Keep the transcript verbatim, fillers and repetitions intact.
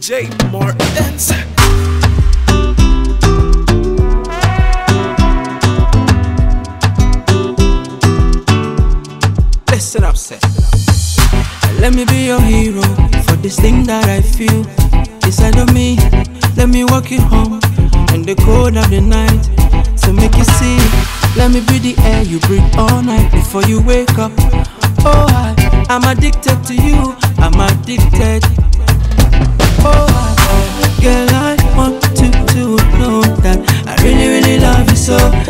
J Martins. Listen up, say. Let me be your hero for this thing that I feel inside of me. Let me walk you home in the cold of the night, so make you see. Let me be the air you breathe all night before you wake up. Oh, I, I'm addicted to you. I'm addicted. Oh, I, girl, I want to, to know that I really, really love you so.